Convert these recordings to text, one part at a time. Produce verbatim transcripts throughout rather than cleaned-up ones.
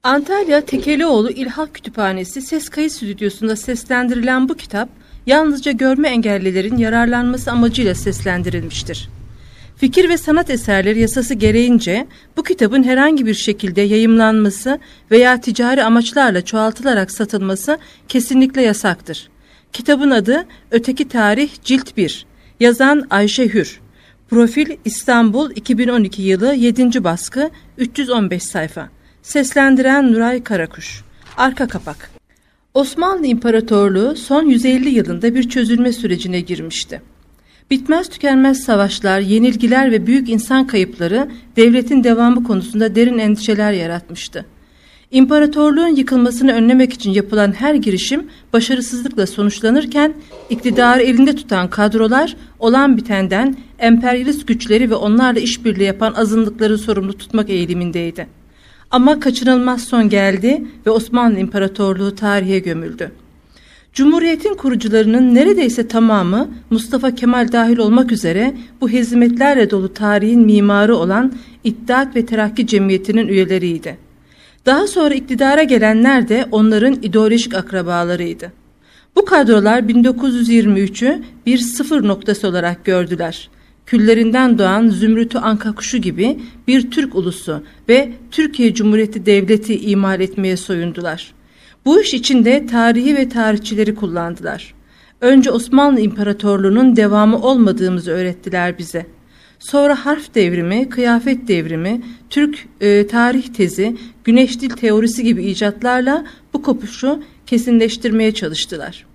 Antalya Tekelioğlu İlhak Kütüphanesi Ses Kayıt Stüdyosu'nda seslendirilen bu kitap, yalnızca görme engellilerin yararlanması amacıyla seslendirilmiştir. Fikir ve sanat eserleri yasası gereğince bu kitabın herhangi bir şekilde yayımlanması veya ticari amaçlarla çoğaltılarak satılması kesinlikle yasaktır. Kitabın adı Öteki Tarih Cilt bir. Yazan Ayşe Hür. Profil İstanbul iki bin on iki yılı yedinci baskı üç yüz on beş sayfa. Seslendiren Nuray Karakuş. Arka kapak. Osmanlı İmparatorluğu son yüz elli yılında bir çözülme sürecine girmişti. Bitmez tükenmez savaşlar, yenilgiler ve büyük insan kayıpları devletin devamı konusunda derin endişeler yaratmıştı. İmparatorluğun yıkılmasını önlemek için yapılan her girişim başarısızlıkla sonuçlanırken iktidarı elinde tutan kadrolar olan bitenden emperyalist güçleri ve onlarla işbirliği yapan azınlıkları sorumlu tutmak eğilimindeydi. Ama kaçınılmaz son geldi ve Osmanlı İmparatorluğu tarihe gömüldü. Cumhuriyetin kurucularının neredeyse tamamı Mustafa Kemal dahil olmak üzere bu hezimetlerle dolu tarihin mimarı olan İttihat ve Terakki Cemiyeti'nin üyeleriydi. Daha sonra iktidara gelenler de onların ideolojik akrabalarıydı. Bu kadrolar bin dokuz yüz yirmi üçü bir sıfır noktası olarak gördüler. Küllerinden doğan zümrütü anka kuşu gibi bir Türk ulusu ve Türkiye Cumhuriyeti Devleti imal etmeye soyundular. Bu iş için de tarihi ve tarihçileri kullandılar. Önce Osmanlı İmparatorluğu'nun devamı olmadığımızı öğrettiler bize. Sonra harf devrimi, kıyafet devrimi, Türk e, tarih tezi, güneş dil teorisi gibi icatlarla bu kopuşu kesinleştirmeye çalıştılar.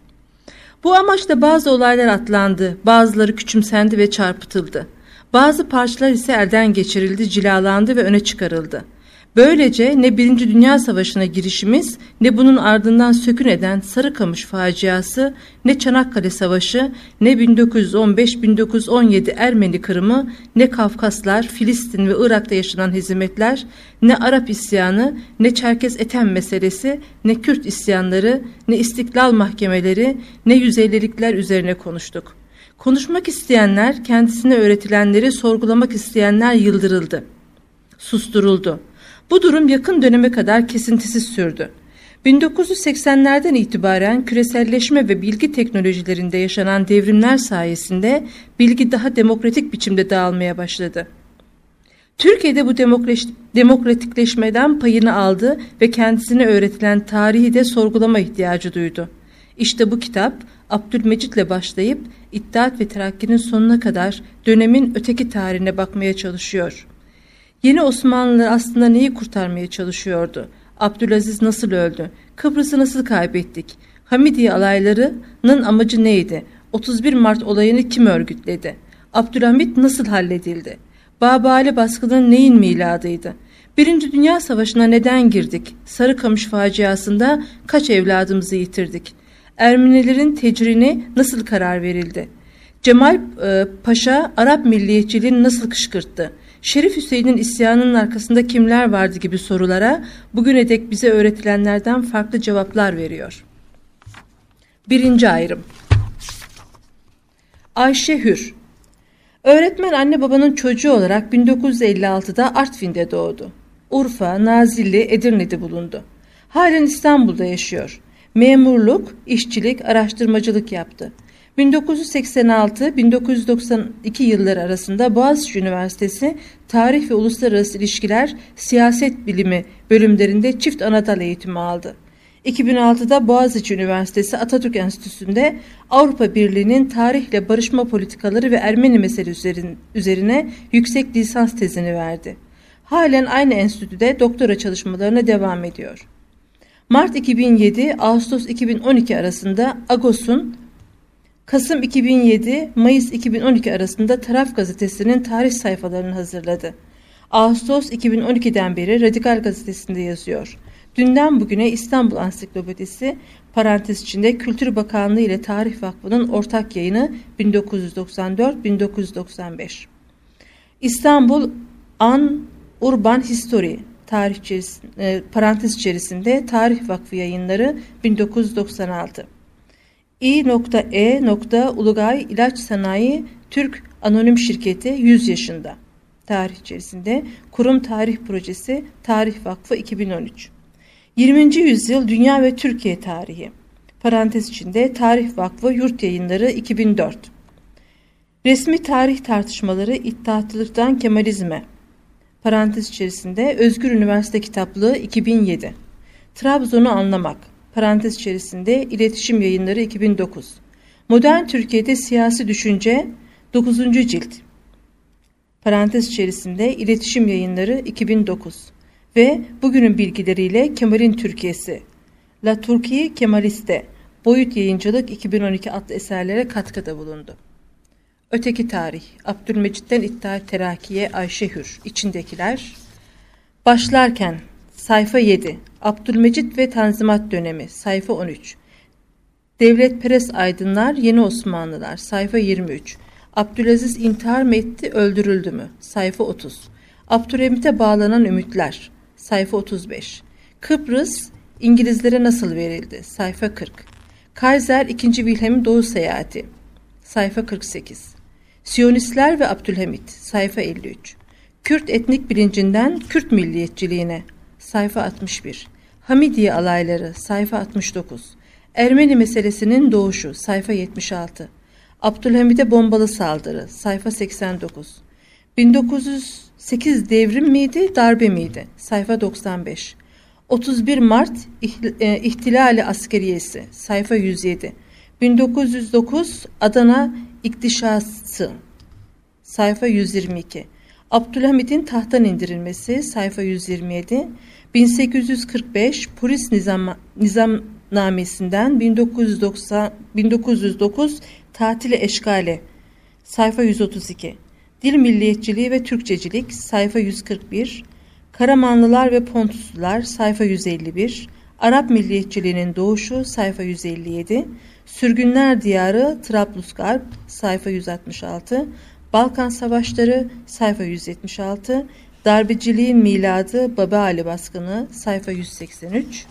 Bu amaçla bazı olaylar atlandı, bazıları küçümsendi ve çarpıtıldı. Bazı parçalar ise elden geçirildi, cilalandı ve öne çıkarıldı. Böylece ne Birinci Dünya Savaşı'na girişimiz, ne bunun ardından sökün eden Sarıkamış faciası, ne Çanakkale Savaşı, ne bin dokuz yüz on beş bin dokuz yüz on yedi Ermeni Kırımı, ne Kafkaslar, Filistin ve Irak'ta yaşanan hezimetler, ne Arap isyanı, ne Çerkez Etem meselesi, ne Kürt isyanları, ne İstiklal mahkemeleri, ne yüz ellilikler üzerine konuştuk. Konuşmak isteyenler, kendisine öğretilenleri sorgulamak isteyenler yıldırıldı, susturuldu. Bu durum yakın döneme kadar kesintisiz sürdü. bin dokuz yüz seksenlerden itibaren küreselleşme ve bilgi teknolojilerinde yaşanan devrimler sayesinde bilgi daha demokratik biçimde dağılmaya başladı. Türkiye'de bu demokratikleşmeden payını aldı ve kendisine öğretilen tarihi de sorgulama ihtiyacı duydu. İşte bu kitap Abdülmecit'le başlayıp İttihat ve Terakki'nin sonuna kadar dönemin öteki tarihine bakmaya çalışıyor. Yeni Osmanlılar aslında neyi kurtarmaya çalışıyordu? Abdülaziz nasıl öldü? Kıbrıs'ı nasıl kaybettik? Hamidiye alaylarının amacı neydi? otuz bir Mart olayını kim örgütledi? Abdülhamit nasıl halledildi? Babali baskının neyin miladıydı? Birinci Dünya Savaşı'na neden girdik? Sarıkamış faciasında kaç evladımızı yitirdik? Ermenilerin tecrini nasıl karar verildi? Cemal e, Paşa Arap milliyetçiliğini nasıl kışkırttı? Şerif Hüseyin'in isyanının arkasında kimler vardı gibi sorulara bugüne dek bize öğretilenlerden farklı cevaplar veriyor. Birinci ayrım. Ayşe Hür. Öğretmen anne babanın çocuğu olarak bin dokuz yüz elli altıda Artvin'de doğdu. Urfa, Nazilli, Edirne'de bulundu. Halen İstanbul'da yaşıyor. Memurluk, işçilik, araştırmacılık yaptı. bin dokuz yüz seksen altı bin dokuz yüz doksan iki yılları arasında Boğaziçi Üniversitesi Tarih ve Uluslararası İlişkiler Siyaset Bilimi bölümlerinde çift anadal eğitimi aldı. iki bin altıda Boğaziçi Üniversitesi Atatürk Enstitüsü'nde Avrupa Birliği'nin tarihle barışma politikaları ve Ermeni meselesi üzerine yüksek lisans tezini verdi. Halen aynı enstitüde doktora çalışmalarına devam ediyor. Mart iki bin yedi Ağustos iki bin on iki arasında Agos'un, Kasım iki bin yedi Mayıs iki bin on iki arasında Taraf Gazetesi'nin tarih sayfalarını hazırladı. Ağustos iki bin on ikiden beri Radikal Gazetesi'nde yazıyor. Dünden bugüne İstanbul Ansiklopedisi, parantez içinde Kültür Bakanlığı ile Tarih Vakfı'nın ortak yayını bin dokuz yüz doksan dört bin dokuz yüz doksan beş. İstanbul An Urban History, tarih içerisinde, parantez içerisinde Tarih Vakfı yayınları bin dokuz yüz doksan altı. İ.E. Ulugay İlaç Sanayi Türk Anonim Şirketi yüz yaşında. Tarih içerisinde Kurum Tarih Projesi Tarih Vakfı iki bin on üç. yirminci yüzyıl Dünya ve Türkiye Tarihi. Parantez içinde Tarih Vakfı Yurt Yayınları iki bin dört. Resmi tarih tartışmaları İttihatçılıktan Kemalizme. Parantez içerisinde Özgür Üniversite Kitaplığı iki bin yedi. Trabzon'u anlamak. Parantez içerisinde İletişim Yayınları iki bin dokuz. Modern Türkiye'de Siyasi Düşünce dokuzuncu cilt. Parantez içerisinde İletişim Yayınları iki bin dokuz. Ve bugünün bilgileriyle Kemal'in Türkiye'si. La Turquie Kemaliste. Boyut Yayıncılık iki bin on iki adlı eserlere katkıda bulundu. Öteki tarih. Abdülmecit'ten İttihat Terakki'ye Ayşe Hür. İçindekiler. Başlarken. Sayfa yedi. Abdülmecit ve Tanzimat dönemi. Sayfa on üç. Devletperest aydınlar, Yeni Osmanlılar. Sayfa yirmi üç. Abdülaziz intihar mı etti, öldürüldü mü? Sayfa otuz. Abdülhamit'e bağlanan ümitler. Sayfa otuz beş. Kıbrıs İngilizlere nasıl verildi? Sayfa kırk. Kaiser ikinci. Wilhelm'in Doğu Seyahati. Sayfa kırk sekiz. Siyonistler ve Abdülhamit. Sayfa elli üç. Kürt etnik bilincinden Kürt milliyetçiliğine. Sayfa altmış bir. Hamidiye alayları. Sayfa altmış dokuz. Ermeni meselesinin doğuşu. Sayfa yetmiş altı. Abdülhamit'e bombalı saldırı. Sayfa seksen dokuz. bin dokuz yüz sekiz devrim miydi, darbe miydi? Sayfa doksan beş. otuz bir Mart İhtilali Askeriyesi. Sayfa yüz yedi. bin dokuz yüz dokuz Adana İktişası. Sayfa yüz yirmi iki. Abdülhamit'in tahttan indirilmesi. Sayfa yüz yirmi yedi. bin sekiz yüz kırk beş Polis Nizam, Nizamnamesinden bin dokuz yüz doksan, bin dokuz yüz dokuz Tatili Eşkali. Sayfa yüz otuz iki. Dil milliyetçiliği ve Türkçecilik. Sayfa yüz kırk bir. Karamanlılar ve Pontuslular. Sayfa yüz elli bir. Arap milliyetçiliğinin doğuşu. Sayfa yüz elli yedi. Sürgünler Diyarı Trablusgarp. Sayfa yüz altmış altı. Balkan Savaşları. Sayfa yüz yetmiş altı. Darbeciliğin miladı Baba Ali baskını. Sayfa yüz seksen üç.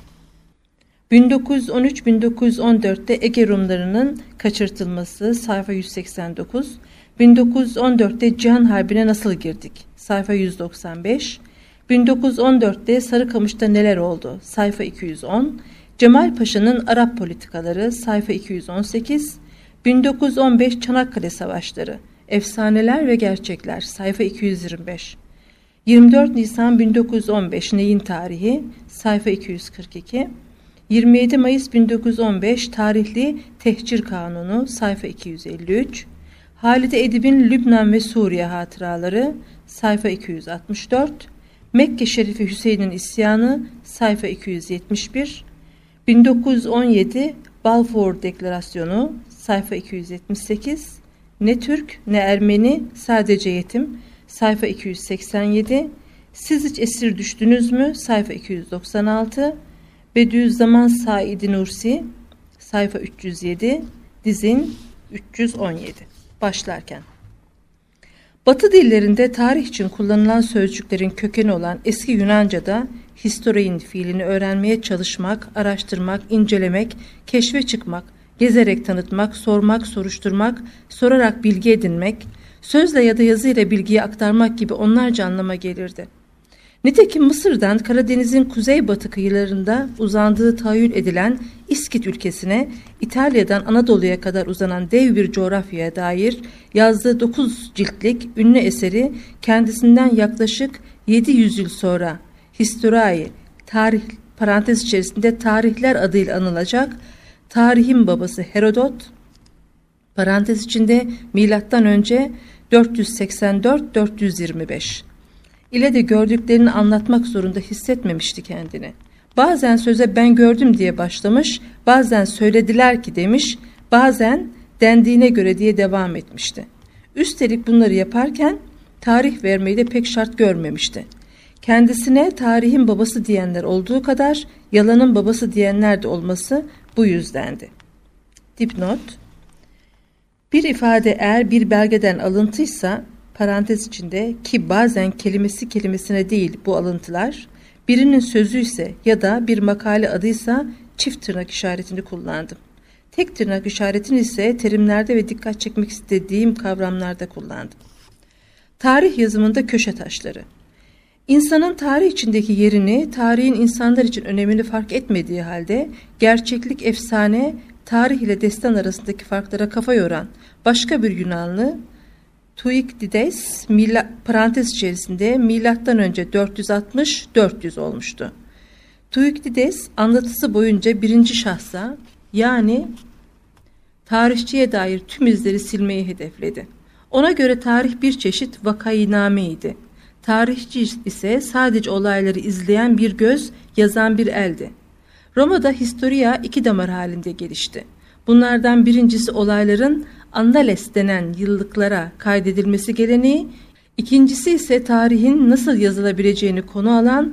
bin dokuz yüz on üç bin dokuz yüz on dörtte Ege Rumlarının kaçırtılması. Sayfa yüz seksen dokuz. bin dokuz yüz on dörtte Cihan Harbi'ne nasıl girdik? Sayfa yüz doksan beş. bin dokuz yüz on dörtte Sarıkamış'ta neler oldu? Sayfa iki yüz on. Cemal Paşa'nın Arap politikaları. Sayfa iki yüz on sekiz. bin dokuz yüz on beş Çanakkale Savaşları. Efsaneler ve gerçekler. Sayfa iki yüz yirmi beş. yirmi dört Nisan bin dokuz yüz on beş Neyin tarihi? Sayfa iki yüz kırk iki. yirmi yedi Mayıs bin dokuz yüz on beş Tarihli Tehcir Kanunu. Sayfa iki yüz elli üç. Halide Edip'in Lübnan ve Suriye hatıraları. Sayfa iki yüz altmış dört. Mekke Şerifi Hüseyin'in isyanı. Sayfa iki yüz yetmiş bir. bin dokuz yüz on yedi Balfour Deklarasyonu. Sayfa iki yüz yetmiş sekiz. Ne Türk ne Ermeni, sadece yetim. Sayfa iki yüz seksen yedi. Siz hiç esir düştünüz mü? Sayfa iki yüz doksan altı. Bediüzzaman Said Nursi. Sayfa üç yüz yedi. Dizin üç yüz on yedi. Başlarken. Batı dillerinde tarih için kullanılan sözcüklerin kökeni olan eski Yunanca'da historien fiilini öğrenmeye çalışmak, araştırmak, incelemek, keşfe çıkmak, gezerek tanıtmak, sormak, soruşturmak, sorarak bilgi edinmek, sözle ya da yazıyla bilgiyi aktarmak gibi onlarca anlama gelirdi. Nitekim Mısır'dan Karadeniz'in kuzeybatı kıyılarında uzandığı tahayyül edilen İskit ülkesine, İtalya'dan Anadolu'ya kadar uzanan dev bir coğrafyaya dair yazdığı dokuz ciltlik ünlü eseri kendisinden yaklaşık yedi yüz yıl sonra Historiae, tarih parantez içerisinde tarihler adıyla anılacak tarihin babası Herodot, parantez içinde milattan önce dört yüz seksen dört dört yüz yirmi beş ile de gördüklerini anlatmak zorunda hissetmemişti kendini. Bazen söze ben gördüm diye başlamış, bazen söylediler ki demiş, bazen dendiğine göre diye devam etmişti. Üstelik bunları yaparken tarih vermeyi de pek şart görmemişti. Kendisine tarihin babası diyenler olduğu kadar yalanın babası diyenler de olması bu yüzdendi. Dipnot: bir ifade eğer bir belgeden alıntıysa, parantez içinde ki bazen kelimesi kelimesine değil bu alıntılar, birinin sözü ise ya da bir makale adıysa çift tırnak işaretini kullandım. Tek tırnak işaretini ise terimlerde ve dikkat çekmek istediğim kavramlarda kullandım. Tarih yazımında köşe taşları. İnsanın tarih içindeki yerini, tarihin insanlar için önemini fark etmediği halde gerçeklik, efsane, tarih ile destan arasındaki farklara kafa yoran başka bir Yunanlı Thukydides parantez içerisinde milattan önce dört yüz altmış dört yüz olmuştu. Thukydides anlatısı boyunca birinci şahsa yani tarihçiye dair tüm izleri silmeyi hedefledi. Ona göre tarih bir çeşit vakainameydi. Tarihçi ise sadece olayları izleyen bir göz, yazan bir eldi. Roma'da historia iki damar halinde gelişti. Bunlardan birincisi olayların annales denen yıllıklara kaydedilmesi geleneği, ikincisi ise tarihin nasıl yazılabileceğini konu alan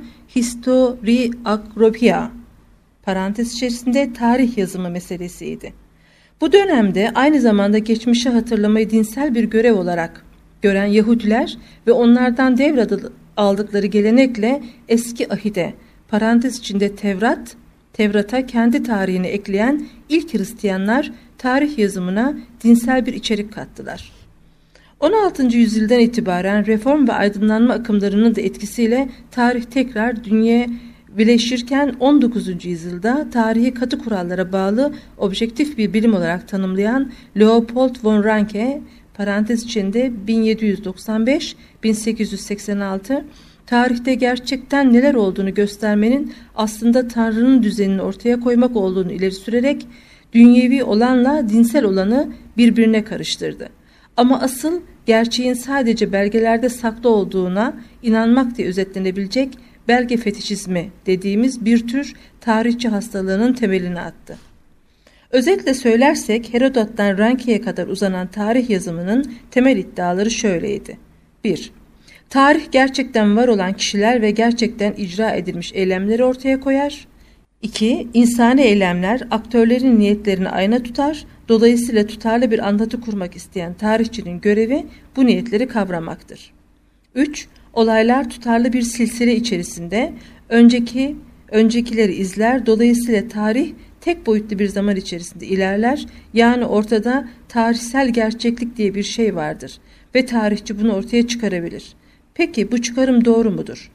historiografia parantez içerisinde tarih yazımı meselesiydi. Bu dönemde aynı zamanda geçmişi hatırlamayı dinsel bir görev olarak gören Yahudiler ve onlardan devraldıkları gelenekle eski ahide parantez içinde Tevrat, Tevrat'a kendi tarihini ekleyen ilk Hristiyanlar tarih yazımına dinsel bir içerik kattılar. on altıncı yüzyıldan itibaren reform ve aydınlanma akımlarının da etkisiyle tarih tekrar dünyaya birleşirken on dokuzuncu yüzyılda tarihi katı kurallara bağlı objektif bir bilim olarak tanımlayan Leopold von Ranke parantez içinde bin yedi yüz doksan beş bin sekiz yüz seksen altı tarihte gerçekten neler olduğunu göstermenin aslında Tanrı'nın düzenini ortaya koymak olduğunu ileri sürerek dünyevi olanla dinsel olanı birbirine karıştırdı. Ama asıl gerçeğin sadece belgelerde saklı olduğuna inanmak diye özetlenebilecek belge fetişizmi dediğimiz bir tür tarihçi hastalığının temelini attı. Özetle söylersek Herodot'tan Ranke'ye kadar uzanan tarih yazımının temel iddiaları şöyleydi. bir Tarih gerçekten var olan kişiler ve gerçekten icra edilmiş eylemleri ortaya koyar. iki İnsani eylemler aktörlerin niyetlerini ayna tutar. Dolayısıyla tutarlı bir anlatı kurmak isteyen tarihçinin görevi bu niyetleri kavramaktır. üç Olaylar tutarlı bir silsile içerisinde önceki öncekileri izler. Dolayısıyla tarih tek boyutlu bir zaman içerisinde ilerler. Yani ortada tarihsel gerçeklik diye bir şey vardır ve tarihçi bunu ortaya çıkarabilir. Peki bu çıkarım doğru mudur?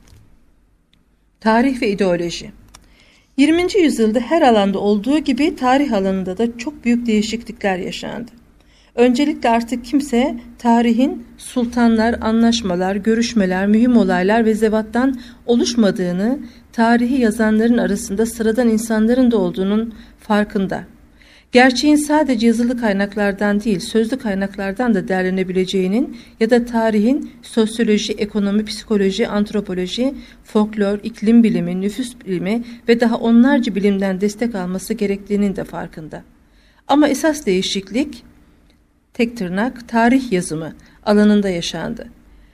Tarih ve ideoloji. yirminci yüzyılda her alanda olduğu gibi tarih alanında da çok büyük değişiklikler yaşandı. Öncelikle artık kimse tarihin sultanlar, anlaşmalar, görüşmeler, mühim olaylar ve zevattan oluşmadığını, tarihi yazanların arasında sıradan insanların da olduğunun farkında. Gerçeğin sadece yazılı kaynaklardan değil, sözlü kaynaklardan da derlenebileceğinin ya da tarihin sosyoloji, ekonomi, psikoloji, antropoloji, folklor, iklim bilimi, nüfus bilimi ve daha onlarca bilimden destek alması gerektiğinin de farkında. Ama esas değişiklik, tek tırnak, tarih yazımı alanında yaşandı.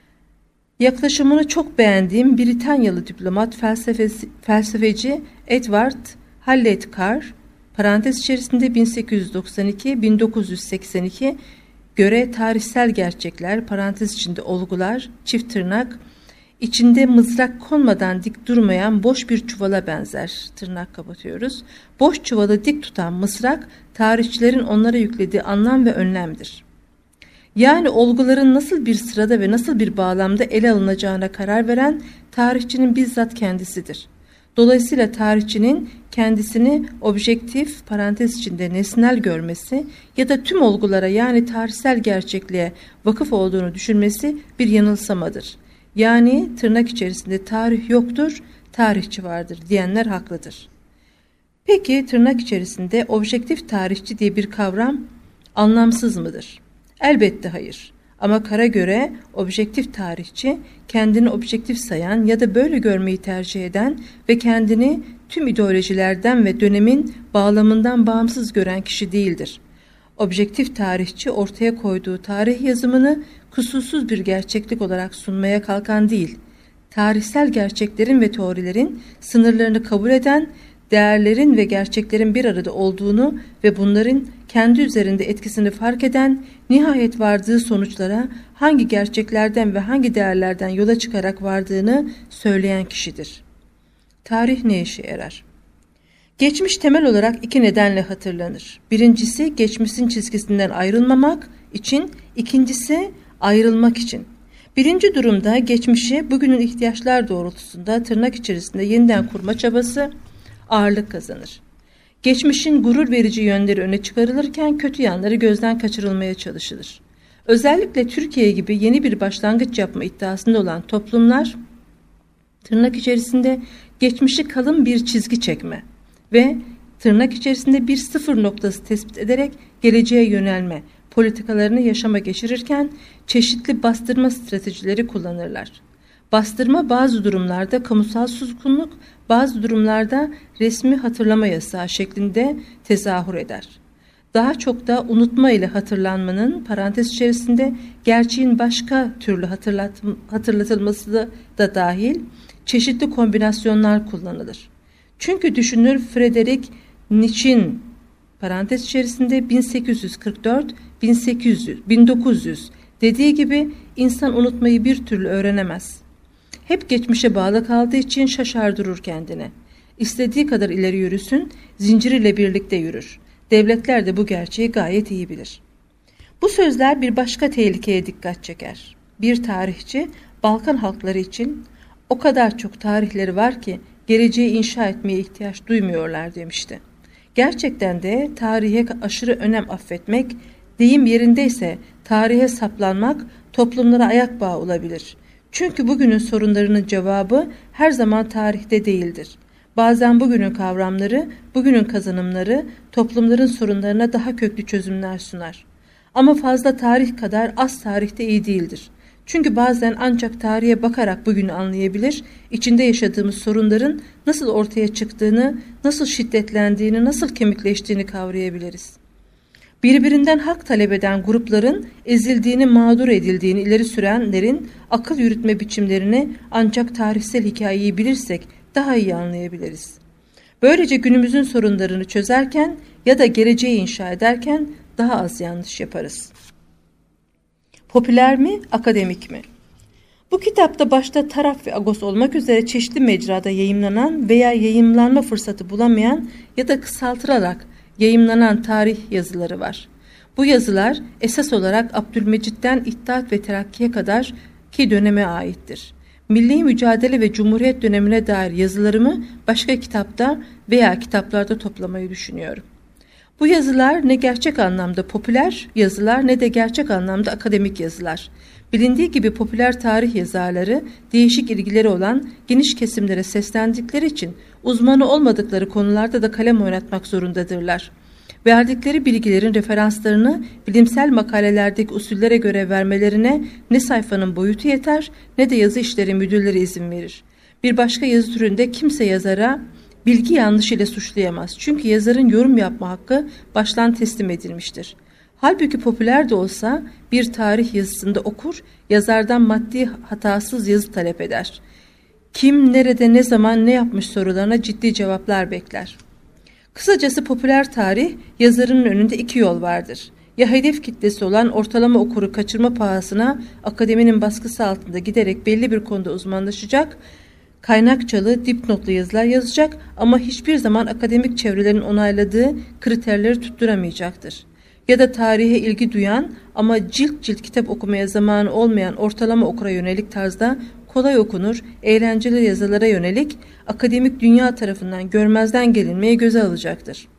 Yaklaşımını çok beğendiğim Britanyalı diplomat felsefesi, felsefeci Edward Hallett Carr, parantez içerisinde bin sekiz yüz doksan iki bin dokuz yüz seksen iki göre tarihsel gerçekler, parantez içinde olgular, çift tırnak, içinde mızrak konmadan dik durmayan boş bir çuvala benzer, tırnak kapatıyoruz. Boş çuvalı dik tutan mızrak, tarihçilerin onlara yüklediği anlam ve önlemdir. Yani olguların nasıl bir sırada ve nasıl bir bağlamda ele alınacağına karar veren tarihçinin bizzat kendisidir. Dolayısıyla tarihçinin kendisini objektif, parantez içinde nesnel görmesi ya da tüm olgulara yani tarihsel gerçekliğe vakıf olduğunu düşünmesi bir yanılsamadır. Yani tırnak içerisinde tarih yoktur, tarihçi vardır diyenler haklıdır. Peki tırnak içerisinde objektif tarihçi diye bir kavram anlamsız mıdır? Elbette hayır. Ama Carr'a göre objektif tarihçi kendini objektif sayan ya da böyle görmeyi tercih eden ve kendini tüm ideolojilerden ve dönemin bağlamından bağımsız gören kişi değildir. Objektif tarihçi ortaya koyduğu tarih yazımını kusursuz bir gerçeklik olarak sunmaya kalkan değil, tarihsel gerçeklerin ve teorilerin sınırlarını kabul eden, değerlerin ve gerçeklerin bir arada olduğunu ve bunların kendi üzerinde etkisini fark eden, nihayet vardığı sonuçlara hangi gerçeklerden ve hangi değerlerden yola çıkarak vardığını söyleyen kişidir. Tarih ne işe yarar? Geçmiş temel olarak iki nedenle hatırlanır. Birincisi geçmişin çizgisinden ayrılmamak için, ikincisi ayrılmak için. Birinci durumda geçmişi bugünün ihtiyaçlar doğrultusunda tırnak içerisinde yeniden kurma çabası ağırlık kazanır. Geçmişin gurur verici yönleri öne çıkarılırken kötü yanları gözden kaçırılmaya çalışılır. Özellikle Türkiye gibi yeni bir başlangıç yapma iddiasında olan toplumlar tırnak içerisinde geçmişi kalın bir çizgi çekme ve tırnak içerisinde bir sıfır noktası tespit ederek geleceğe yönelme politikalarını yaşama geçirirken çeşitli bastırma stratejileri kullanırlar. Bastırma bazı durumlarda kamusal suskunluk, bazı durumlarda resmi hatırlama yasağı şeklinde tezahür eder. Daha çok da unutma ile hatırlanmanın parantez içerisinde gerçeğin başka türlü hatırlat hatırlatılması da, da dahil çeşitli kombinasyonlar kullanılır. Çünkü düşünür Frederick Nietzsche'nin parantez içerisinde bin sekiz yüz kırk dört bin sekiz yüz bin dokuz yüz dediği gibi insan unutmayı bir türlü öğrenemez. Hep geçmişe bağlı kaldığı için şaşar durur kendine. İstediği kadar ileri yürüsün, zinciriyle birlikte yürür. Devletler de bu gerçeği gayet iyi bilir. Bu sözler bir başka tehlikeye dikkat çeker. Bir tarihçi, Balkan halkları için o kadar çok tarihleri var ki geleceği inşa etmeye ihtiyaç duymuyorlar demişti. Gerçekten de tarihe aşırı önem affetmek, deyim yerindeyse tarihe saplanmak toplumlara ayak bağı olabilir. Çünkü bugünün sorunlarının cevabı her zaman tarihte değildir. Bazen bugünün kavramları, bugünün kazanımları toplumların sorunlarına daha köklü çözümler sunar. Ama fazla tarih kadar az tarihte iyi değildir. Çünkü bazen ancak tarihe bakarak bugünü anlayabilir, içinde yaşadığımız sorunların nasıl ortaya çıktığını, nasıl şiddetlendiğini, nasıl kemikleştiğini kavrayabiliriz. Birbirinden hak talep eden grupların ezildiğini, mağdur edildiğini ileri sürenlerin akıl yürütme biçimlerini ancak tarihsel hikayeyi bilirsek daha iyi anlayabiliriz. Böylece günümüzün sorunlarını çözerken ya da geleceği inşa ederken daha az yanlış yaparız. Popüler mi, akademik mi? Bu kitapta başta Taraf ve Agos olmak üzere çeşitli mecrada yayımlanan veya yayımlanma fırsatı bulamayan ya da kısaltılarak yayımlanan tarih yazıları var. Bu yazılar esas olarak Abdülmecit'ten İttihat ve Terakki'ye kadar ki döneme aittir. Milli mücadele ve Cumhuriyet dönemine dair yazılarımı başka kitapta veya kitaplarda toplamayı düşünüyorum. Bu yazılar ne gerçek anlamda popüler yazılar ne de gerçek anlamda akademik yazılar. Bilindiği gibi popüler tarih yazarları değişik ilgileri olan geniş kesimlere seslendikleri için uzmanı olmadıkları konularda da kalem oynatmak zorundadırlar. Verdikleri bilgilerin referanslarını bilimsel makalelerdeki usullere göre vermelerine ne sayfanın boyutu yeter ne de yazı işleri müdürleri izin verir. Bir başka yazı türünde kimse yazara bilgi yanlışıyla suçlayamaz. Çünkü yazarın yorum yapma hakkı baştan teslim edilmiştir. Halbuki popüler de olsa bir tarih yazısında okur, yazardan maddi hatasız yazı talep eder. Kim, nerede, ne zaman, ne yapmış sorularına ciddi cevaplar bekler. Kısacası popüler tarih yazarının önünde iki yol vardır. Ya hedef kitlesi olan ortalama okuru kaçırma pahasına akademinin baskısı altında giderek belli bir konuda uzmanlaşacak, kaynakçalı, dipnotlu yazılar yazacak ama hiçbir zaman akademik çevrelerin onayladığı kriterleri tutturamayacaktır. Ya da tarihe ilgi duyan ama cilt cilt kitap okumaya zamanı olmayan ortalama okura yönelik tarzda kolay okunur, eğlenceli yazılara yönelik akademik dünya tarafından görmezden gelinmeye göze alacaktır.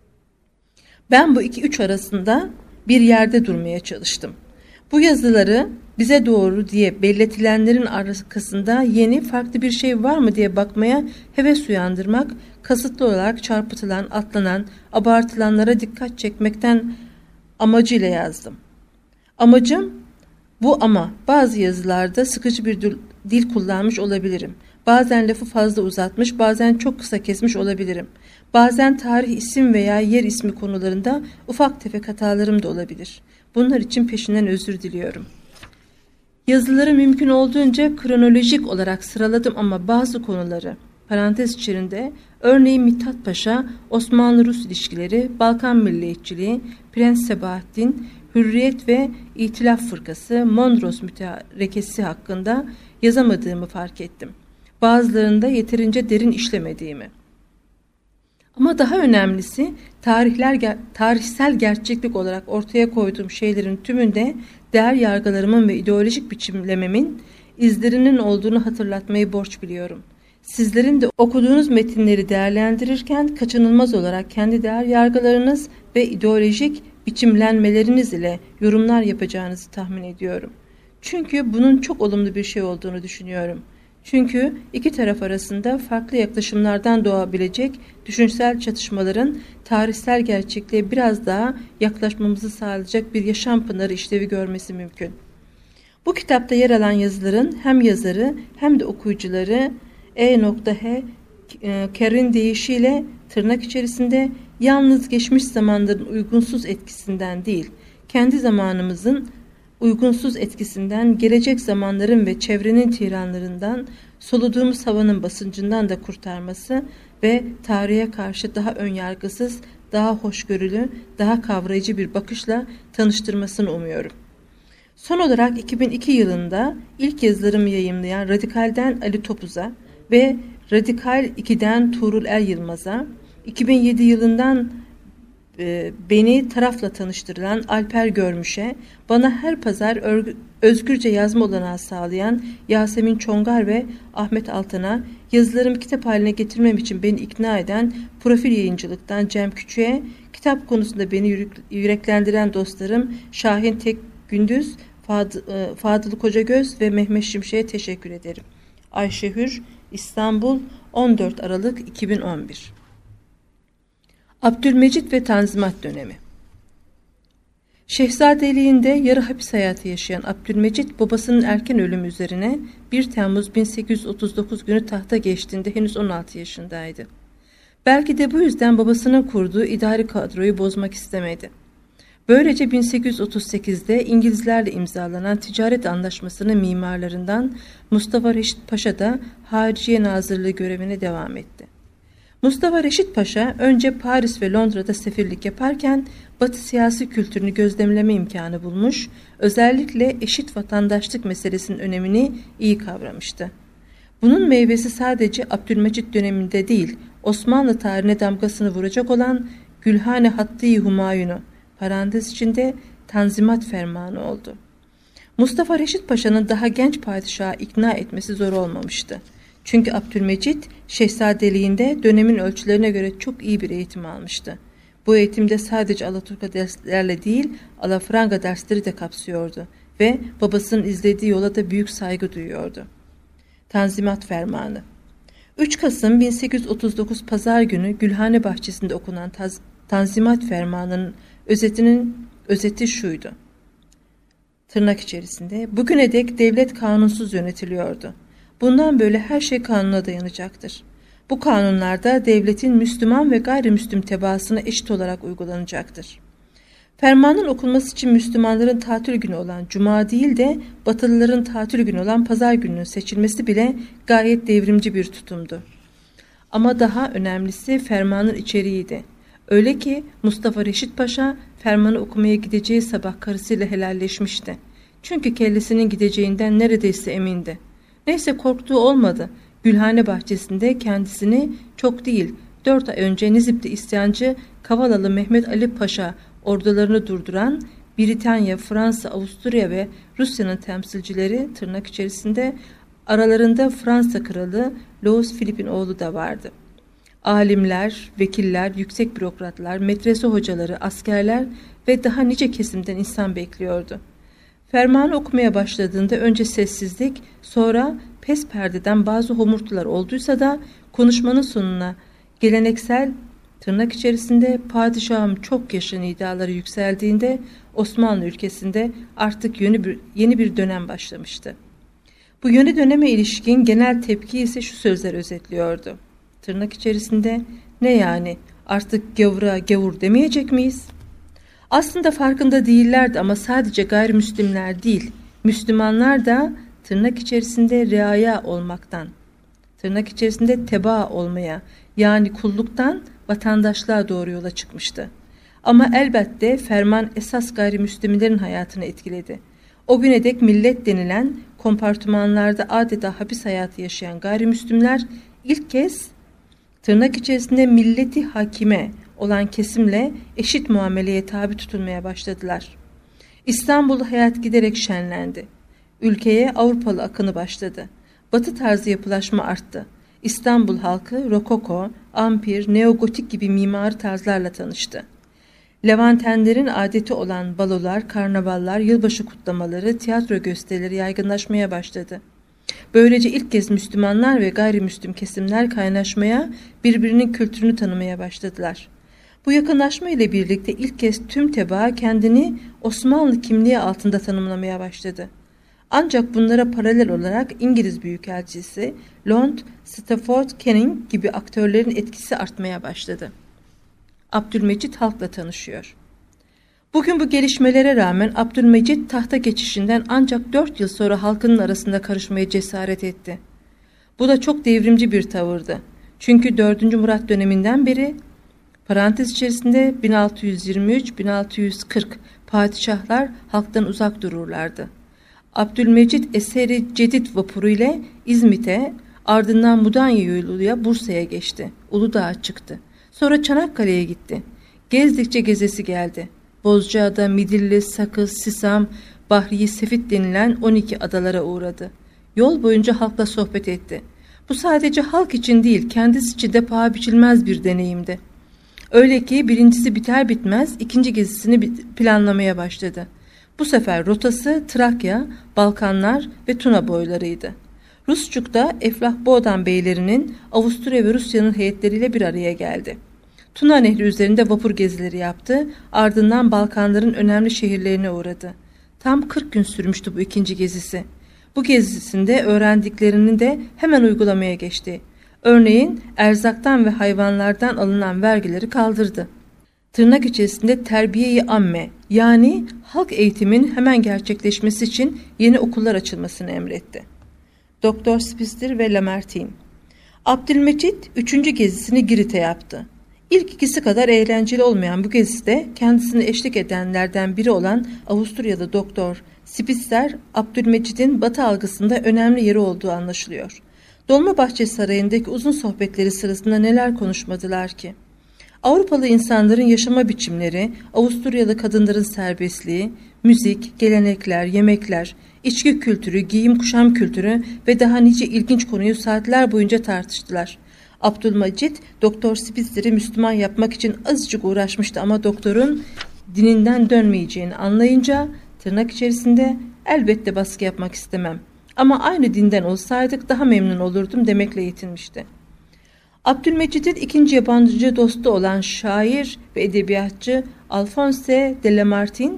Ben bu iki üç arasında bir yerde durmaya çalıştım. Bu yazıları bize doğru diye belletilenlerin arkasında yeni, farklı bir şey var mı diye bakmaya heves uyandırmak, kasıtlı olarak çarpıtılan, atlanan, abartılanlara dikkat çekmekten amacıyla yazdım. Amacım bu ama bazı yazılarda sıkıcı bir dil kullanmış olabilirim. Bazen lafı fazla uzatmış, bazen çok kısa kesmiş olabilirim. Bazen tarih, isim veya yer ismi konularında ufak tefek hatalarım da olabilir. Bunlar için peşinden özür diliyorum. Yazıları mümkün olduğunca kronolojik olarak sıraladım ama bazı konuları, parantez içerisinde, örneğin Mithat Paşa, Osmanlı-Rus ilişkileri, Balkan milliyetçiliği, Prens Sebahattin, Hürriyet ve İtilaf Fırkası, Mondros mütarekesi hakkında yazamadığımı fark ettim. Bazılarında yeterince derin işlemediğimi. Ama daha önemlisi tarihler, tarihsel gerçeklik olarak ortaya koyduğum şeylerin tümünde değer yargılarımın ve ideolojik biçimlememin izlerinin olduğunu hatırlatmayı borç biliyorum. Sizlerin de okuduğunuz metinleri değerlendirirken kaçınılmaz olarak kendi değer yargılarınız ve ideolojik biçimlenmeleriniz ile yorumlar yapacağınızı tahmin ediyorum. Çünkü bunun çok olumlu bir şey olduğunu düşünüyorum. Çünkü iki taraf arasında farklı yaklaşımlardan doğabilecek düşünsel çatışmaların tarihsel gerçekliğe biraz daha yaklaşmamızı sağlayacak bir yaşam pınarı işlevi görmesi mümkün. Bu kitapta yer alan yazıların hem yazarı hem de okuyucuları E.H. Carr'in deyişiyle tırnak içerisinde yalnız geçmiş zamanların uygunsuz etkisinden değil, kendi zamanımızın uygunsuz etkisinden, gelecek zamanların ve çevrenin tiranlarından, soluduğumuz havanın basıncından da kurtarması ve tarihe karşı daha önyargısız, daha hoşgörülü, daha kavrayıcı bir bakışla tanıştırmasını umuyorum. Son olarak iki bin iki yılında ilk yazılarımı yayımlayan Radikal'den Ali Topuz'a ve Radikal iki'den Tuğrul Er Yılmaz'a, iki bin yedi yılından e, beni tarafla tanıştırılan Alper Görmüş'e, bana her pazar örgü, özgürce yazma olanağı sağlayan Yasemin Çongar ve Ahmet Altan'a, yazılarımı kitap haline getirmem için beni ikna eden Profil Yayıncılık'tan Cem Küçük'e, kitap konusunda beni yürek, yüreklendiren dostlarım Şahin Tek Gündüz, Fad, e, Fadıl Kocagöz ve Mehmet Şimşek'e teşekkür ederim. Ayşe Hür, İstanbul, on dört Aralık iki bin on bir. Abdülmecit ve Tanzimat dönemi. Şehzadeliğinde yarı hapis hayatı yaşayan Abdülmecit, babasının erken ölümü üzerine bir Temmuz bin sekiz yüz otuz dokuz günü tahta geçtiğinde henüz on altı yaşındaydı. Belki de bu yüzden babasının kurduğu idari kadroyu bozmak istemedi. Böylece bin sekiz yüz otuz sekizde İngilizlerle imzalanan ticaret anlaşmasının mimarlarından Mustafa Reşit Paşa da Hariciye Nazırlığı görevine devam etti. Mustafa Reşit Paşa önce Paris ve Londra'da sefirlik yaparken Batı siyasi kültürünü gözlemleme imkanı bulmuş, özellikle eşit vatandaşlık meselesinin önemini iyi kavramıştı. Bunun meyvesi sadece Abdülmecit döneminde değil, Osmanlı tarihine damgasını vuracak olan Gülhane Hattı-i Humayun'u, parantez içinde Tanzimat Fermanı oldu. Mustafa Reşit Paşa'nın daha genç padişahı ikna etmesi zor olmamıştı. Çünkü Abdülmecit şehzadeliğinde dönemin ölçülerine göre çok iyi bir eğitim almıştı. Bu eğitimde sadece Alaturka derslerle değil, Alafranga dersleri de kapsıyordu ve babasının izlediği yola da büyük saygı duyuyordu. Tanzimat Fermanı. üç Kasım bin sekiz yüz otuz dokuz Pazar günü Gülhane Bahçesi'nde okunan Taz Tanzimat Fermanı'nın özetinin özeti şuydu. Tırnak içerisinde, bugüne dek devlet kanunsuz yönetiliyordu. Bundan böyle her şey kanuna dayanacaktır. Bu kanunlarda devletin Müslüman ve gayrimüslim tebaasına eşit olarak uygulanacaktır. Fermanın okunması için Müslümanların tatil günü olan Cuma değil de Batılıların tatil günü olan Pazar gününün seçilmesi bile gayet devrimci bir tutumdu. Ama daha önemlisi fermanın içeriğiydi. Öyle ki Mustafa Reşit Paşa fermanı okumaya gideceği sabah karısıyla helalleşmişti. Çünkü kellesinin gideceğinden neredeyse emindi. Neyse korktuğu olmadı. Gülhane Bahçesi'nde kendisini çok değil dört ay önce Nizip'te isyancı Kavalalı Mehmet Ali Paşa ordularını durduran Britanya, Fransa, Avusturya ve Rusya'nın temsilcileri tırnak içerisinde aralarında Fransa Kralı Louis Philippe'in oğlu da vardı. Alimler, vekiller, yüksek bürokratlar, medrese hocaları, askerler ve daha nice kesimden insan bekliyordu. Fermanı okumaya başladığında önce sessizlik, sonra pes perdeden bazı homurtular olduysa da konuşmanın sonuna geleneksel tırnak içerisinde padişahım çok yaşa nidaları yükseldiğinde Osmanlı ülkesinde artık yeni bir, yeni bir dönem başlamıştı. Bu yeni döneme ilişkin genel tepki ise şu sözler özetliyordu. Tırnak içerisinde ne yani artık gavura gavur demeyecek miyiz? Aslında farkında değillerdi ama sadece gayrimüslimler değil, Müslümanlar da tırnak içerisinde riaya olmaktan, tırnak içerisinde tebaa olmaya yani kulluktan vatandaşlığa doğru yola çıkmıştı. Ama elbette ferman esas gayrimüslimlerin hayatını etkiledi. O güne dek millet denilen kompartımanlarda adeta hapis hayatı yaşayan gayrimüslimler ilk kez tırnak içerisinde milleti hakime olan kesimle eşit muameleye tabi tutulmaya başladılar. İstanbul'da hayat giderek şenlendi. Ülkeye Avrupalı akını başladı. Batı tarzı yapılaşma arttı. İstanbul halkı rokoko, ampir, neogotik gibi mimari tarzlarla tanıştı. Levantenlerin adeti olan balolar, karnavallar, yılbaşı kutlamaları, tiyatro gösterileri yaygınlaşmaya başladı. Böylece ilk kez Müslümanlar ve gayrimüslim kesimler kaynaşmaya, birbirinin kültürünü tanımaya başladılar. Bu yakınlaşma ile birlikte ilk kez tüm tebaa kendini Osmanlı kimliği altında tanımlamaya başladı. Ancak bunlara paralel olarak İngiliz Büyükelçisi Lord Stafford Canning gibi aktörlerin etkisi artmaya başladı. Abdülmecit halkla tanışıyor. Bugün bu gelişmelere rağmen Abdülmecit tahta geçişinden ancak dört yıl sonra halkının arasında karışmaya cesaret etti. Bu da çok devrimci bir tavırdı. Çünkü dördüncü Murat döneminden beri parantez içerisinde bin altı yüz yirmi üç bin altı yüz kırk padişahlar halktan uzak dururlardı. Abdülmecit eseri Cedid vapuru ile İzmit'e, ardından Mudanya yoluyla Bursa'ya geçti. Uludağ'a çıktı. Sonra Çanakkale'ye gitti. Gezdikçe gezesi geldi. Bozcaada, Midilli, Sakız, Sisam, Bahriye, Sefit denilen on iki adalara uğradı. Yol boyunca halkla sohbet etti. Bu sadece halk için değil, kendisi için de paha biçilmez bir deneyimdi. Öyle ki birincisi biter bitmez ikinci gezisini planlamaya başladı. Bu sefer rotası Trakya, Balkanlar ve Tuna boylarıydı. Rusçuk'ta Eflah Boğdan beylerinin Avusturya ve Rusya'nın heyetleriyle bir araya geldi. Tuna Nehri üzerinde vapur gezileri yaptı, ardından Balkanların önemli şehirlerine uğradı. Tam kırk gün sürmüştü bu ikinci gezisi. Bu gezisinde öğrendiklerini de hemen uygulamaya geçti. Örneğin erzaktan ve hayvanlardan alınan vergileri kaldırdı. Tırnak içerisinde terbiye-i amme yani halk eğitiminin hemen gerçekleşmesi için yeni okullar açılmasını emretti. Doktor Spitzer ve Lamartine. Abdülmecit üçüncü gezisini Girit'e yaptı. İlk ikisi kadar eğlenceli olmayan bu gezide kendisine eşlik edenlerden biri olan Avusturyalı Doktor Spitzer, Abdülmecit'in Batı algısında önemli yeri olduğu anlaşılıyor. Dolmabahçe Sarayı'ndaki uzun sohbetleri sırasında neler konuşmadılar ki? Avrupalı insanların yaşama biçimleri, Avusturyalı kadınların serbestliği, müzik, gelenekler, yemekler, içki kültürü, giyim kuşam kültürü ve daha nice ilginç konuyu saatler boyunca tartıştılar. Abdülmecit, Doktor Spitzer'i Müslüman yapmak için azıcık uğraşmıştı ama doktorun dininden dönmeyeceğini anlayınca tırnak içerisinde elbette baskı yapmak istemem ama aynı dinden olsaydık daha memnun olurdum demekle yetinmişti. Abdülmecid'in ikinci yabancı dostu olan şair ve edebiyatçı Alphonse de Lamartine,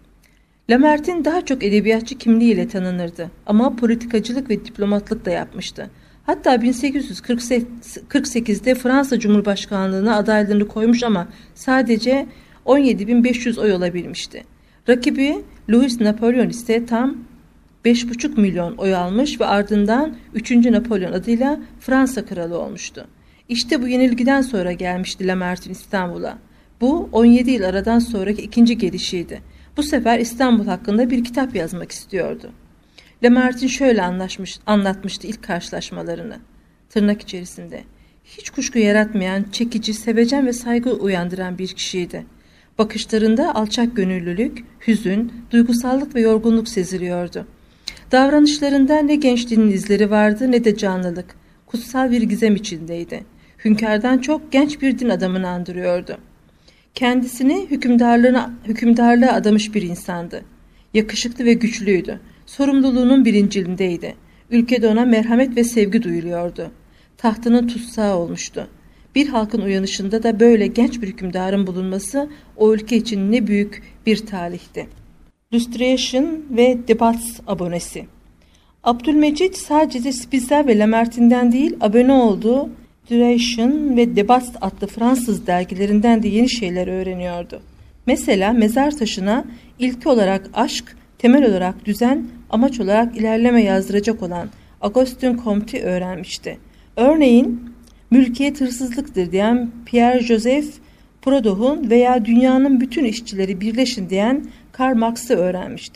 Lamartine daha çok edebiyatçı kimliğiyle tanınırdı ama politikacılık ve diplomatlık da yapmıştı. Hatta bin sekiz yüz kırk sekizde Fransa Cumhurbaşkanlığına adaylığını koymuş ama sadece on yedi bin beş yüz oy alabilmişti. Rakibi Louis Napolyon ise tam beş buçuk milyon oy almış ve ardından üçüncü Napolyon adıyla Fransa kralı olmuştu. İşte bu yenilgiden sonra gelmişti Lamartine İstanbul'a. Bu on yedi yıl aradan sonraki ikinci gelişiydi. Bu sefer İstanbul hakkında bir kitap yazmak istiyordu. Lamartine şöyle anlaşmış, anlatmıştı ilk karşılaşmalarını. Tırnak içerisinde. Hiç kuşku yaratmayan, çekici, sevecen ve saygı uyandıran bir kişiydi. Bakışlarında alçak gönüllülük, hüzün, duygusallık ve yorgunluk seziliyordu. Davranışlarında ne gençliğinin izleri vardı ne de canlılık. Kutsal bir gizem içindeydi. Hünkârdan çok genç bir din adamını andırıyordu. Kendisini hükümdarlığına, hükümdarlığa adamış bir insandı. Yakışıklı ve güçlüydü. Sorumluluğunun bilincindeydi. Ülkede ona merhamet ve sevgi duyuluyordu. Tahtının tutsağı olmuştu. Bir halkın uyanışında da böyle genç bir hükümdarın bulunması o ülke için ne büyük bir talihti. Illustration ve Debates abonesi. Abdülmecit sadece Spitzer ve Lamartine'den değil, abone olduğu Illustration ve Debates adlı Fransız dergilerinden de yeni şeyler öğreniyordu. Mesela mezar taşına ilki olarak aşk, temel olarak düzen, amaç olarak ilerleme yazdıracak olan Augustin Comte'yi öğrenmişti. Örneğin, mülkiyet hırsızlıktır diyen Pierre-Joseph Proudhon'un veya dünyanın bütün işçileri birleşin diyen Karl Marx'ı öğrenmişti.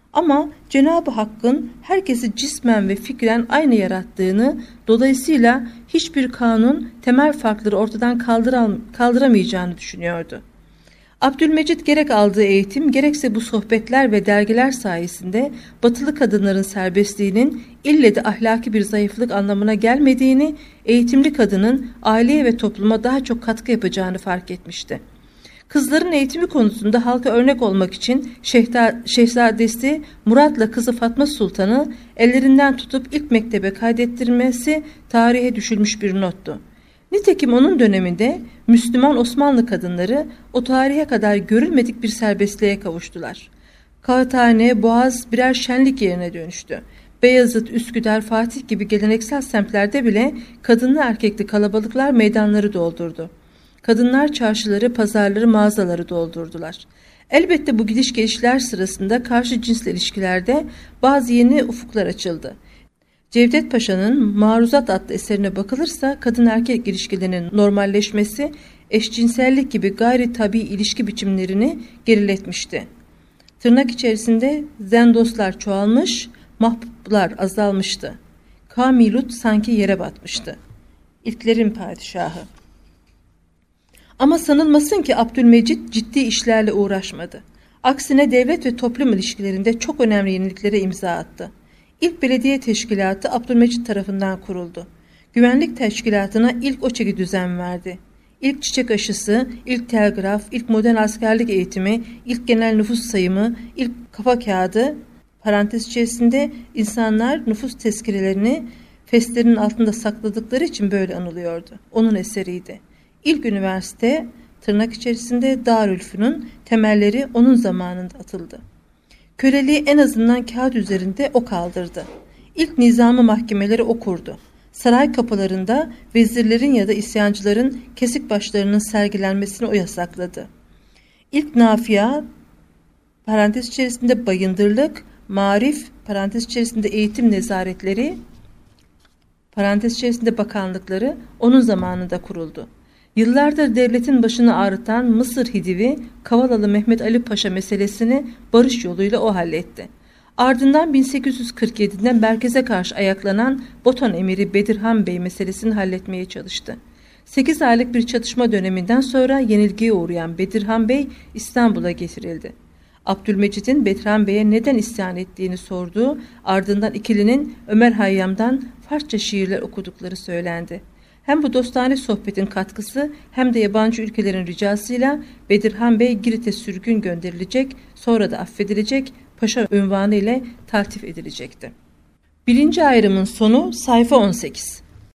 Ama Cenab-ı Hakk'ın herkesi cismen ve fikren aynı yarattığını, dolayısıyla hiçbir kanun temel farkları ortadan kaldıram kaldıramayacağını düşünüyordu. Abdülmecit gerek aldığı eğitim gerekse bu sohbetler ve dergiler sayesinde batılı kadınların serbestliğinin ille de ahlaki bir zayıflık anlamına gelmediğini, eğitimli kadının aileye ve topluma daha çok katkı yapacağını fark etmişti. Kızların eğitimi konusunda halka örnek olmak için şehzadesi Murat'la kızı Fatma Sultan'ı ellerinden tutup ilk mektebe kaydettirmesi tarihe düşülmüş bir nottu. Nitekim onun döneminde Müslüman Osmanlı kadınları o tarihe kadar görülmedik bir serbestliğe kavuştular. Kağıthane, Boğaz birer şenlik yerine dönüştü. Beyazıt, Üsküdar, Fatih gibi geleneksel semtlerde bile kadınlı erkekli kalabalıklar meydanları doldurdu. Kadınlar çarşıları, pazarları, mağazaları doldurdular. Elbette bu gidiş gelişler sırasında karşı cinsle ilişkilerde bazı yeni ufuklar açıldı. Cevdet Paşa'nın Maruzat adlı eserine bakılırsa kadın erkek ilişkilerinin normalleşmesi eşcinsellik gibi gayri tabii ilişki biçimlerini geriletmişti. Tırnak içerisinde zendoslar çoğalmış, mahbublar azalmıştı. Kamilut sanki yere batmıştı. İlklerin padişahı. Ama sanılmasın ki Abdülmecit ciddi işlerle uğraşmadı. Aksine devlet ve toplum ilişkilerinde çok önemli yeniliklere imza attı. İlk belediye teşkilatı Abdülmecit tarafından kuruldu. Güvenlik teşkilatına ilk o çeki düzen verdi. İlk çiçek aşısı, ilk telgraf, ilk modern askerlik eğitimi, ilk genel nüfus sayımı, ilk kafa kağıdı, parantez içerisinde insanlar nüfus tezkirelerini feslerin altında sakladıkları için böyle anılıyordu. Onun eseriydi. İlk üniversite, tırnak içerisinde Darülfünun temelleri onun zamanında atıldı. Köleliği en azından kağıt üzerinde o kaldırdı. İlk nizami mahkemeleri o kurdu. Saray kapılarında vezirlerin ya da isyancıların kesik başlarının sergilenmesini o yasakladı. İlk nafia, parantez içerisinde bayındırlık, marif, parantez içerisinde eğitim nezaretleri, parantez içerisinde bakanlıkları onun zamanında kuruldu. Yıllardır devletin başını ağrıtan Mısır Hidivi, Kavalalı Mehmet Ali Paşa meselesini barış yoluyla o halletti. Ardından bin sekiz yüz kırk yedi'de merkeze karşı ayaklanan Botan Emiri Bedirhan Bey meselesini halletmeye çalıştı. sekiz aylık bir çatışma döneminden sonra yenilgiye uğrayan Bedirhan Bey İstanbul'a getirildi. Abdülmecit'in Bedirhan Bey'e neden isyan ettiğini sorduğu, ardından ikilinin Ömer Hayyam'dan Farsça şiirler okudukları söylendi. Hem bu dostane sohbetin katkısı hem de yabancı ülkelerin ricasıyla Bedirhan Bey Girit'e sürgün gönderilecek, sonra da affedilecek, paşa unvanı ile taltif edilecekti. Birinci ayrımın sonu sayfa on sekiz.